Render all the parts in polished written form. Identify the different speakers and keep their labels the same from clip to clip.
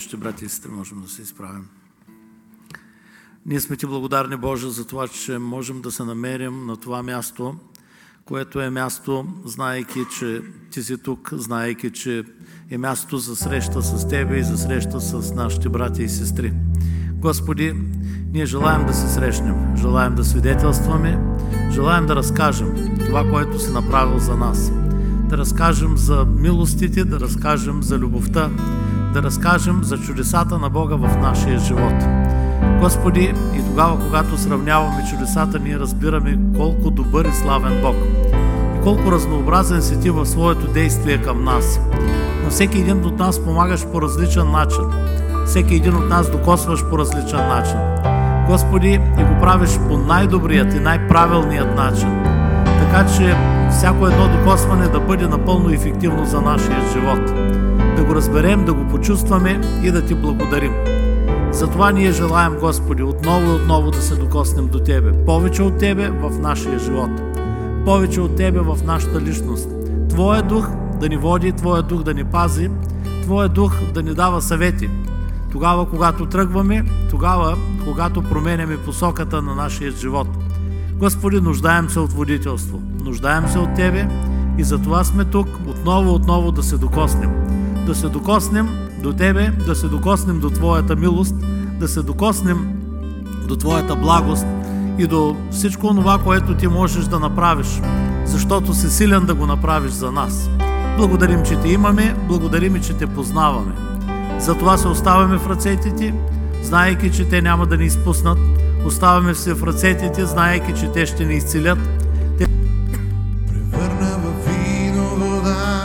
Speaker 1: Брати и сестри, можем да се изправим. Ние сме ти благодарни, Боже, за това, че можем да се намерим на това място, което е място, знаейки, че ти си тук, знаейки, че е място за среща с Тебе и за среща с нашите брати и сестри. Господи, ние желаем да се срещнем, желаем да свидетелстваме, желаем да разкажем това, което си направил за нас. Да разкажем за милостите, да разкажем за любовта, да разкажем за чудесата на Бога в нашия живот. Господи, и тогава, когато сравняваме чудесата, ние разбираме колко добър и славен Бог и колко разнообразен си Ти в своето действие към нас. На всеки един от нас помагаш по различен начин. Всеки един от нас докосваш по различен начин. Господи, и го правиш по най-добрият и най-правилният начин. Така че всяко едно докосване да бъде напълно ефективно за нашия живот. Да го разберем, да го почувстваме и да Ти благодарим. Затова ние желаем, Господи, отново и отново да се докоснем до Тебе. Повече от Тебе в нашия живот. Повече от Тебе в нашата личност. Твоя дух да ни води, Твоя дух да ни пази, Твоя дух да ни дава съвети. Тогава, когато тръгваме, тогава, когато променяме посоката на нашия живот. Господи, нуждаем се от водителство. Нуждаем се от Тебе и затова сме тук отново да се докоснем. Да се докоснем до Тебе, да се докоснем до Твоята милост, да се докоснем до Твоята благост и до всичко това, което Ти можеш да направиш, защото си силен да го направиш за нас. Благодарим, че Те имаме, благодарим, че Те познаваме. Затова се оставяме в ръцете Ти, знаейки, че Те няма да ни изпуснат. Оставяме се в ръцете Ти, знаейки, че Те ще ни изцелят.
Speaker 2: Превърна във вино вода,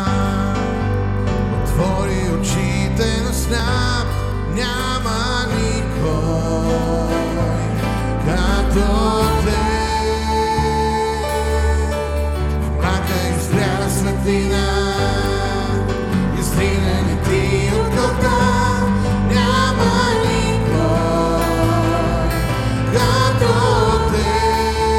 Speaker 2: отвори очите на сняг, няма никой като Те. В мрака изгря светлина, издигнали Ти от гълта, няма никой като Те.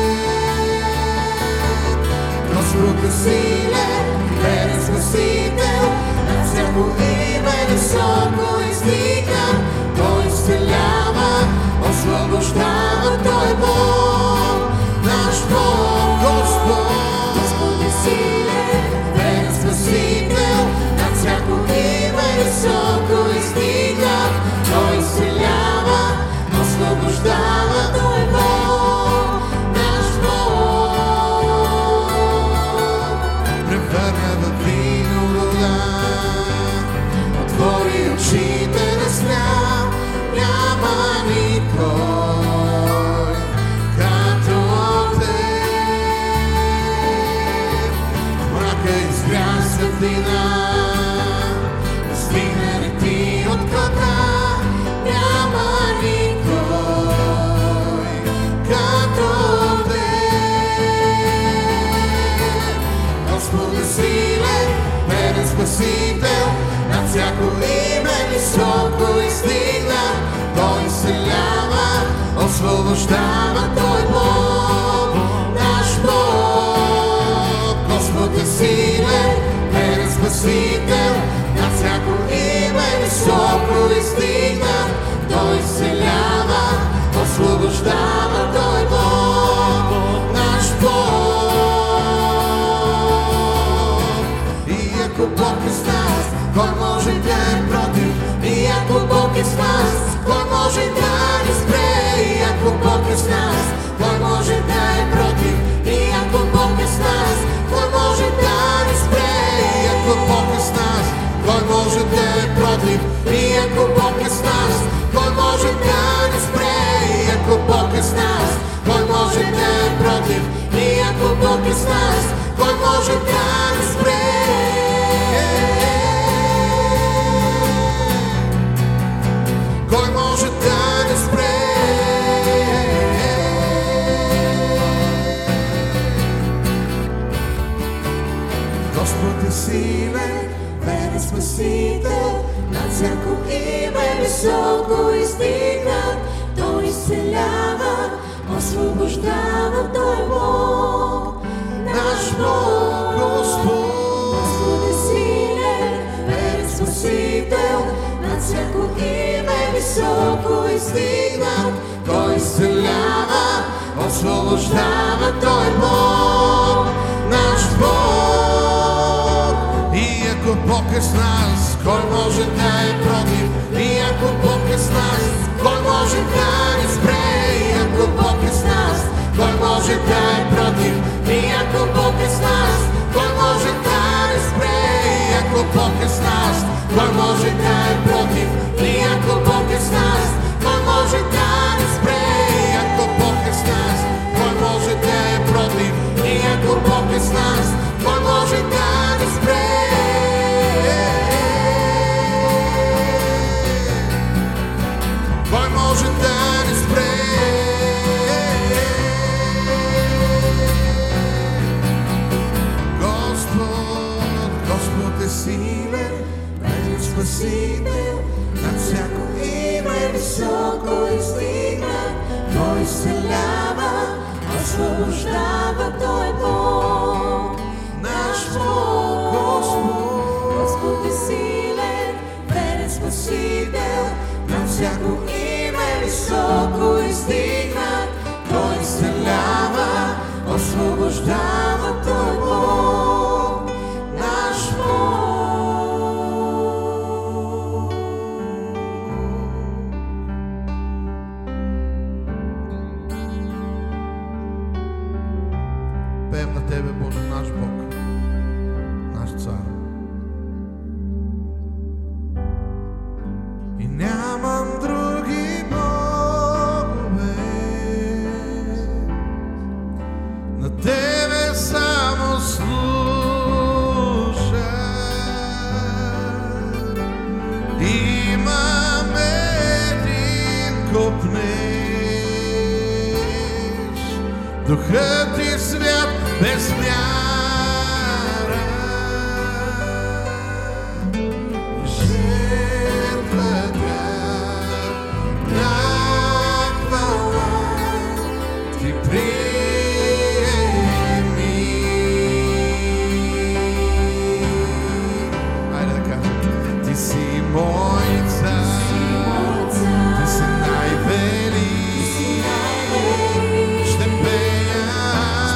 Speaker 2: Господ е силен, верен Спасител, над всяко име високо издигнат. Той изцелява, освобождава, Той е Бог, наш Бог, Господ. Господ е силен, верен Спасител, над всяко име високо издигнат. Той изцелява, освобождава, Той е Бог, наш Бог. Превърна във вино вода, отвори очите на сняг, няма никой като Те. В мрака изгря светлина, издигнали Ти от гълта, няма никой като Те. Господ е силен, верен Спасител, над всяко име високо издигнат. Той изцелява, освобождава, Той е Бог, наш Бог. Господ е силен, верен Спасител, над всяко име високо издигнат. Той изцелява, освобождава, Той е Бог, наш Бог. И ако Бог е с нас, кой може да е против? И ако Бог е с нас, кой може да ни спре? И ако Бог е с нас, кой може да е против? И ако Бог е с нас, кой може да ни спре? И ако Бог е с нас, кой може да е против? И ако Бог е с нас, кой може да ни спре? И ако Бог е с нас, кой може да е против? И ако Бог е с нас, кой може да ни спре? Кой може да ни спре? Господ е силен, верен Спасител, над всяко име високо издигнат. Той изцелява, освобождава, Той е Бог, наш Бог, Господ. Господ е силен, верен Спасител, над всяко име високо издигнат. Той изцелява, освобождава, Той е Бог, наш Бог. И ако Бог е с нас, кой може да е против? И ако Бог е с нас, кой може да ни спре? И ако Бог е с нас, кой може да е против? И ако Бог е с нас, кой може да ни спре? И ако Бог е с нас, кой може да е против? И ако Бог е с нас, кой може да ни спре? И ако Бог е с нас, кой може да е против? И ако Бог е с нас, кой може да ни спре? Кой може да ни спре? Господ е силен, верен Спасител, над всяко име високо издигнат. Той изцелява, освобождава, Той е Бог, наш Бог. Господ е силен, верен Спасител, над всяко име високо издигнат. Той изцелява, освобождава, Той е Бог, наш Бог. Пеем на Тебе, Боже, наш Бог, наш Цар. И нямам други богове, на Тебе само служа. Имам един копнеж, Духът Ти свят без мяра. Жертвата на хвала Ти приеми. Айде да кажем: Ти си мой цар, Ти си най-велик. Ще пея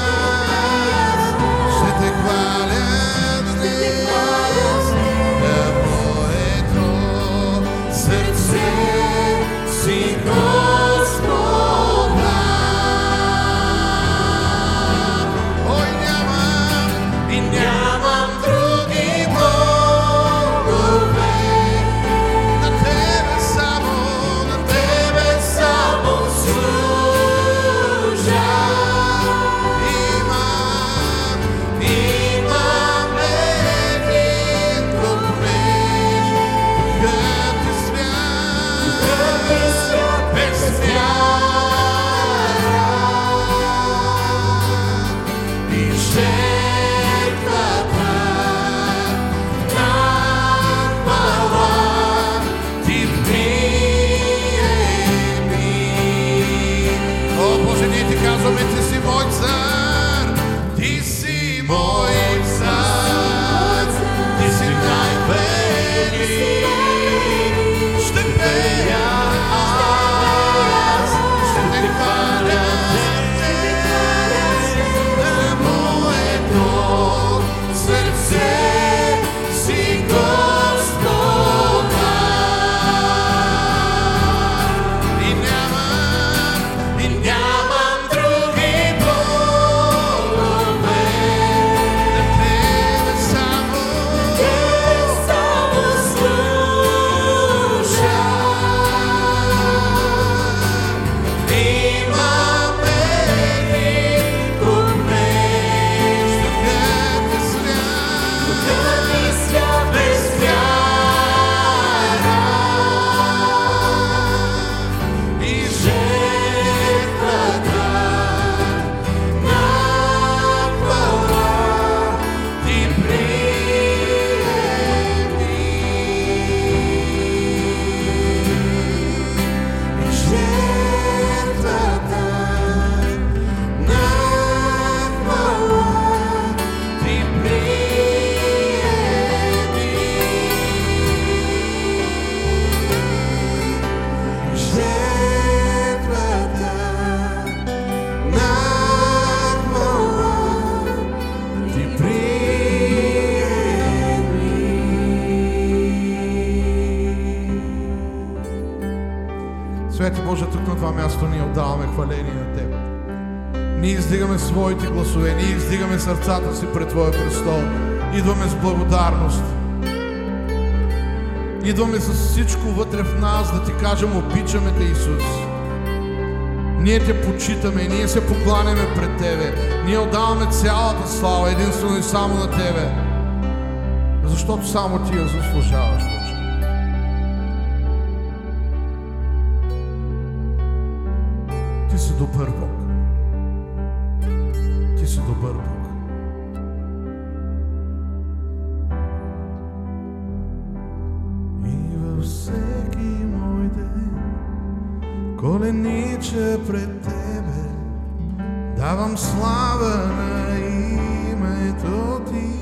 Speaker 3: Святи Боже, тук на това място ние отдаваме хваление на Теб. Ние издигаме своите гласове, ние издигаме сърцата си пред Твоя престол. Идваме с благодарност. Идваме с всичко вътре в нас да Ти кажем: обичаме Те, Исус. Ние Те почитаме, ние се покланяме пред Тебе. Ние отдаваме цялата слава единствено и само на Тебе. Защото само Ти я заслужаваш, Боже. Ти си добър Бог. Ти си добър Бог. И във всеки мой ден коленича пред Тебе, давам слава на името Ти.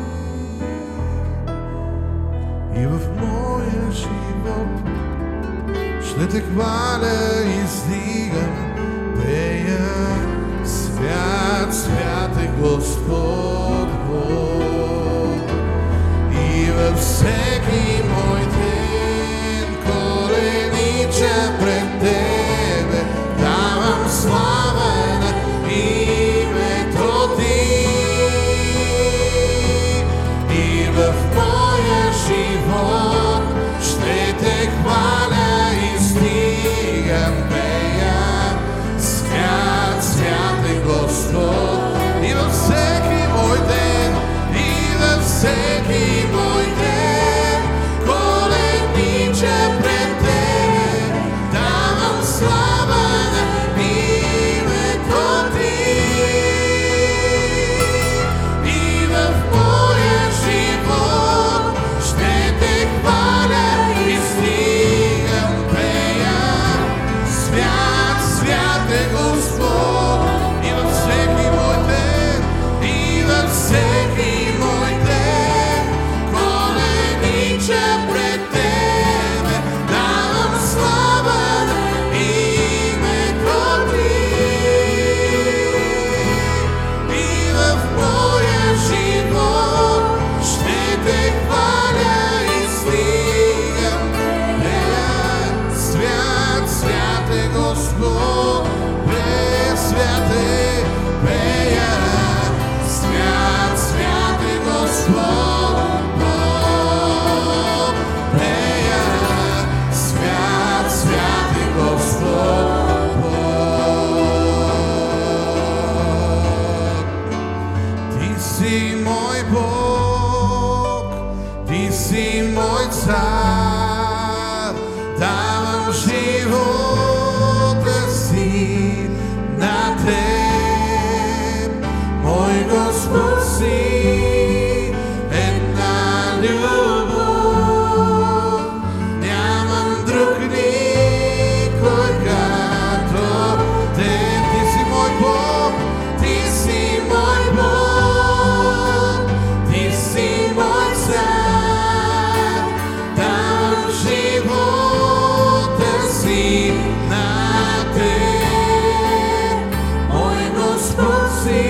Speaker 3: И в моя живот ще Те хваля и издигам, пея: свят, свят е Господ Бог. И във всеки мой ден коленича пред Тебе, давам слава на името Ти. И в моя живот ще Те хваля и издигам, пея: свят, свят е Господ. И във всеки мой ден, и във всеки мой ден коленича пред Тебе, давам слава на името Ти. И в моя живот ще Те хваля и издигам, пея: свят, свят е Господ. И във всеки мой ден, и във всеки мой ден коленича пред Тебе, давам слава на името Ти. И в моя живот ще Те хваля и издигам, пея: свят, свят е Господ. Свят е, пея: свят, свят е Господ Бог. Пея: свят, свят е Господ Бог. Ти си мой Бог, Ти си мой цар, давам живота си на Теб. Мой Господ си една любов, нямам друг никой като Теб. Ти си мой Бог, Ти си мой Бог, Ти си мой цар, давам живота си на Теб. Мой Господ си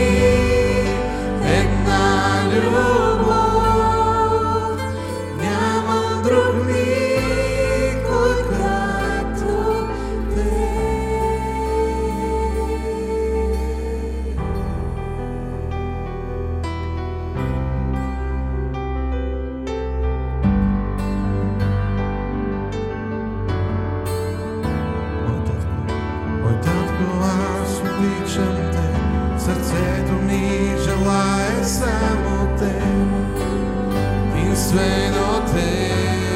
Speaker 3: една любов, нямам друг никой като Теб. Мой татко, аз обичам Те, сърцето ми желае само Те, единствено Те.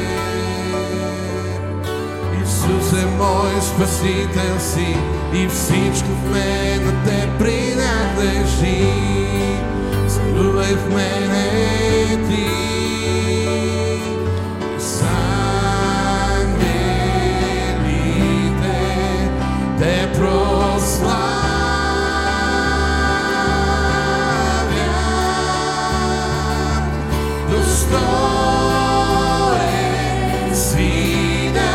Speaker 3: Исус е мой спасител си и всичко в мен на Те принадлежи. Царувай в мене Ти, с ангелите Те прославя. Достоен си да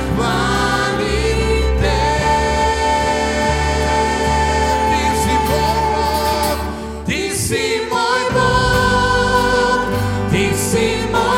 Speaker 3: хвалите. Ти си Бог, Ти си мой Бог, Ти си мой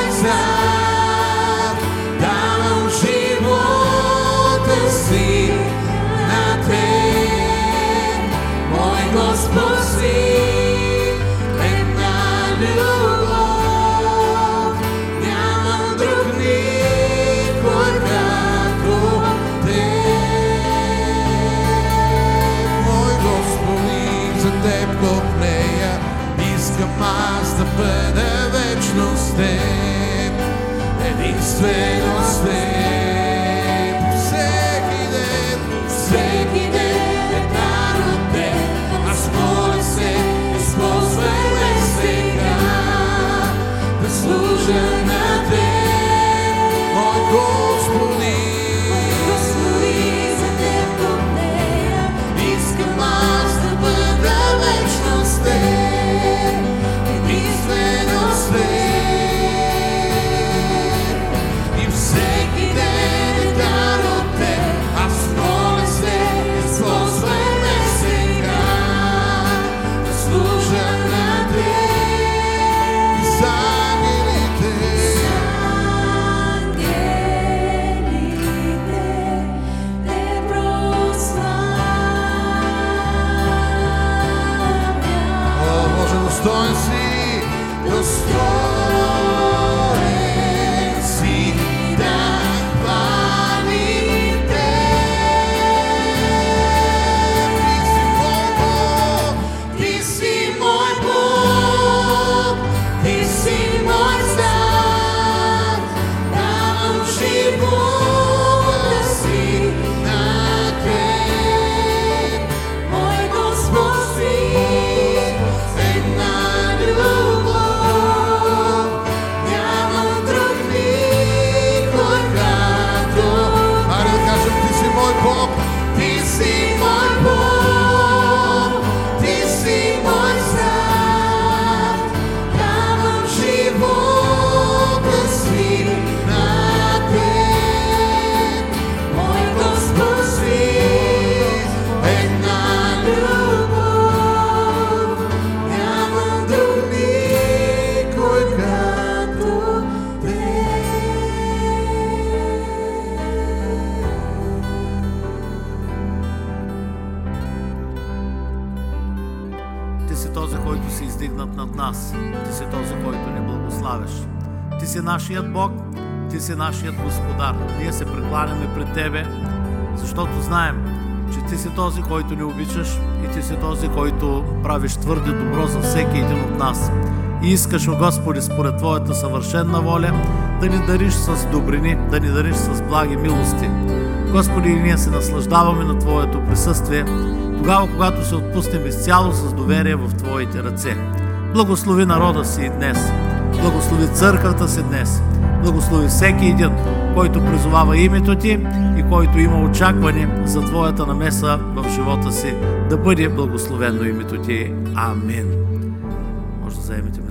Speaker 1: си издигнат над нас. Ти си този, който ни благославяш. Ти си нашият Бог, Ти си нашият Господар. Ние се прекланяме пред Тебе, защото знаем, че Ти си този, който ни обичаш и Ти си този, който правиш твърде добро за всеки един от нас. И искаш, о Господи, според Твоята съвършенна воля, да ни дариш с добрини, да ни дариш с благи милости. Господи, и ние се наслаждаваме на Твоето присъствие, тогава, когато се отпуснем изцяло с доверие в Твоите ръце. Благослови народа си и днес. Благослови църквата си днес. Благослови всеки един, който призовава името Ти и който има очакване за Твоята намеса в живота си. Да бъде благословено името Ти. Амин. Може да заемете